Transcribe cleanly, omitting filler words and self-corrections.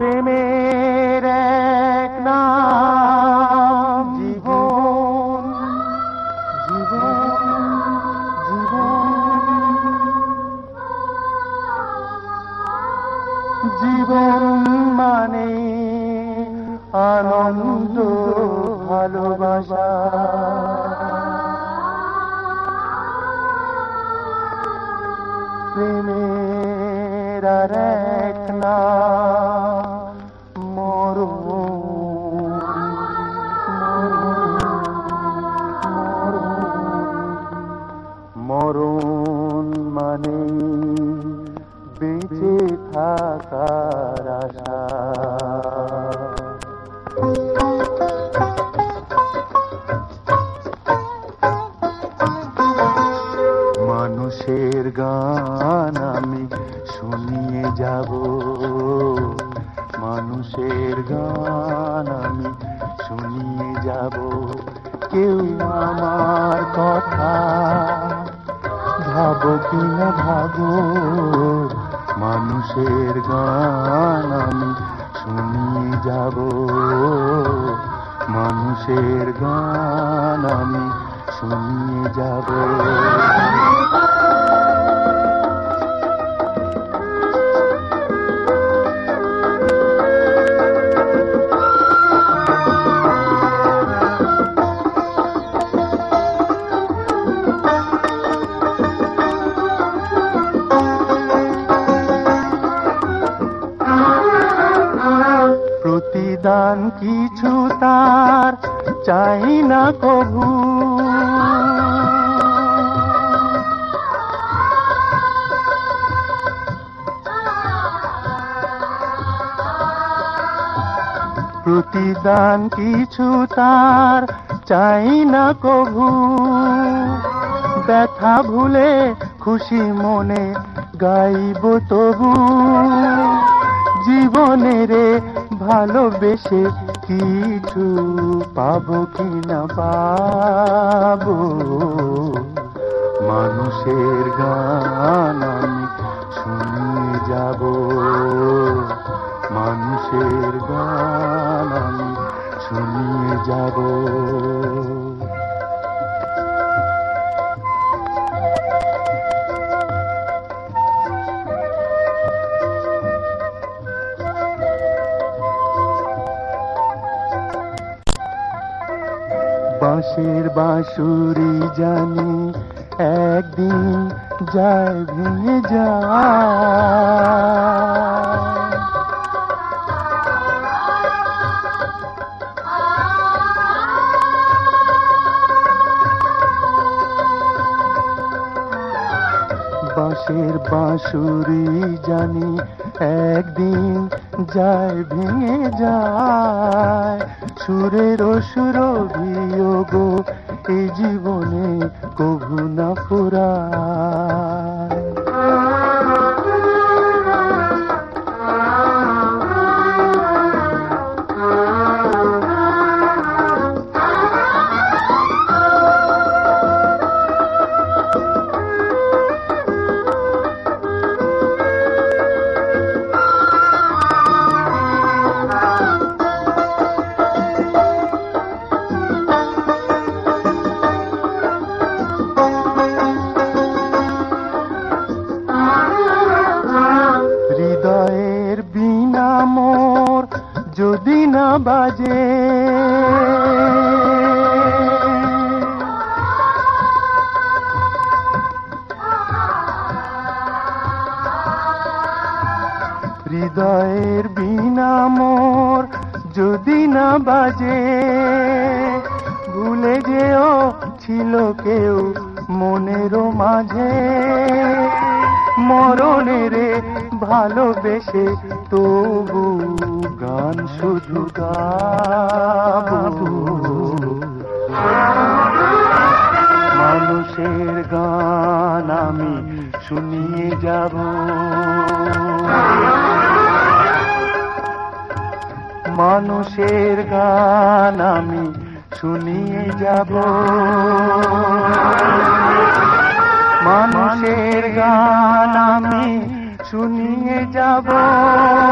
প্রেমের এক নাম জীবন, জীবন, জীবন, জীবন মানে আনন্দ ভালোবাসা, প্রেমের আর এক নাম মরণ, মরণ মানে বেঁচে থাকার আশা। মানুষের গান আমি শুনিয়ে যাব, মানুষের গান আমি শুনিয়ে যাব। কেউ আমার কথা ভাবো কি না ভাবো, মানুষের গান আমি শুনিয়ে যাব, মানুষের গান আমি শুনিয়ে যাব। প্রতিদান কিছু তার চাই না কভু, প্রতিদান কিছু তার চাই না কভু। ব্যথা ভুলে খুশি মনে গাইব তবু, জীবনেরে ভালোবেসে কিছু পাবো কি না পাবো। মানুষের গান আমি শুনিয়ে যাব, মানুষের গান আমি শুনিয়ে যাব। বাঁশের বাঁশুরি জানি একদিন যায় ভেঙে যায়, বাঁশের বাঁশুরি জানি একদিন যায় ভেঙে যায়। সুরের সুরভিয়োগ এই জীবনে কভু না ফুরায়। হৃদয়ের বিনা মোর যদি না বাজে, হৃদয়ের বিনা মোর যদি না বাজে, ভুলে যেও ছিল কেউ মনেরও মাঝে। মরণেরে ভালোবেসে তবু গান শুধু গাবো, মানুষের গান আমি শুনিয়ে যাব, মানুষের গান আমি শুনিয়ে যাব, মানুষের গান আমি শুনিয়ে যাব।